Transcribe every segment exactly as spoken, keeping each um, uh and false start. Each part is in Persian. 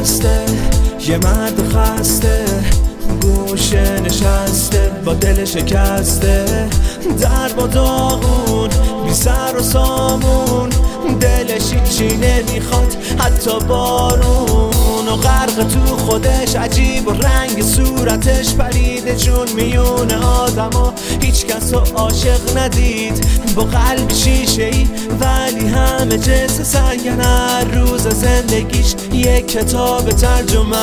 شکسته، یه مرد خسته گوشه نشسته با دل شکسته، در با داغون بی سر و سامون، دلش هیچی نمیخواد حتی بارون، و غرق تو خودش عجیب و رنگ صورتش پریده چون میون آدما، هیچ کس رو عاشق ندید با قلب شیشه ای، ولی همه جنس سنگن، هر روز زندگیش یک کتاب ترجمه.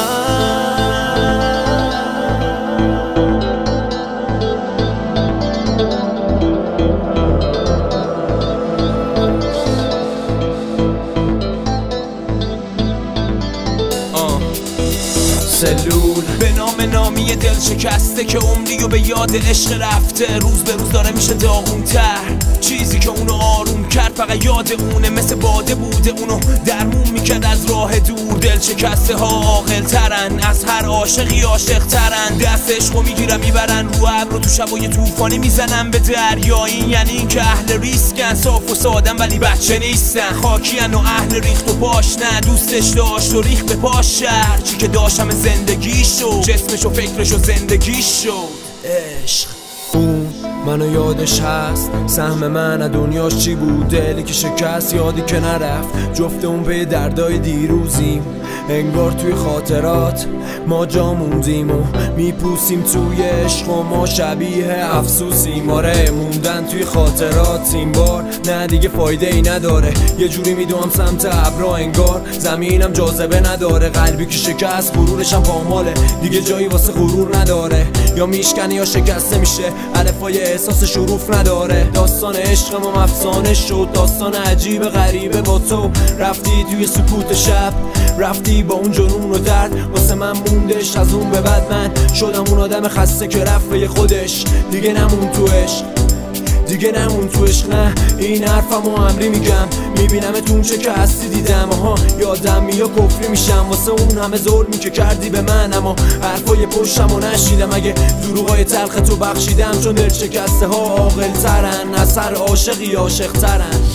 سلول به نام نامی دل شکسته که عمری و به یاد عشق رفته، روز به روز داره میشه داغون‌تر، چیزی که اونو آروم کرد فقط یاد اونه، مثل باده بوده اونو درمون میکرد از راه دور. دل شکسته ها عاقل ترن، از هر عاشقی عاشق ترن، دست عشقو میگیرن میبرن رو ابر و تو شبای طوفانی میزنن به دریا. این یعنی این که اهل ریسکن، صاف و سادن ولی بچه نیستن، خاکین و اهل ریخت و پاش نه، دوستش داشت و ریخت به پاش شهر، چی که داشتم زندگی شد، جسمش و فکرش و زندگی شد عشق. اون منو یادش هست، سهم من از دنیاش چی بود، دلی که شکست یادی که نرفت، جفت اون به دردای دیروزیم، انگار توی خاطرات ما جا موندیم و میپوسیم توی عشق و ما شبیه افسوسیم. آره موندن توی خاطرات این بار نه دیگه فایده ای نداره، یه جوری میدوام سمت ابرا انگار زمینم جاذبه نداره، قلبی که شکست غرورشم پاماله، دیگه جایی واسه غرور نداره، یا میشکنه یا شکسته میشه، الفای احساس حروف نداره. داستان عشق ما افسانه شد، داستان عجیب غریبه با تو، رفتی توی سکوت شب، رفتی با اون جنون و درد، واسه من موندش، از اون به بعد من شدم اون آدم خسته که رفت به خودش، دیگه نمون تو عشق، دیگه نمون تو عشق. نه این حرفمو امری میگم، میبینم تون چه که هستی دیدم، آها یادم یا کفری میشم واسه اون همه ظلمی که کردی به من، اما حرفای پشتمو نشیدم، اگه دروغای تلخ تو بخشیدم، چون دل شکسته ها عاقل ترن، از هر عاشقی عاشق ترن.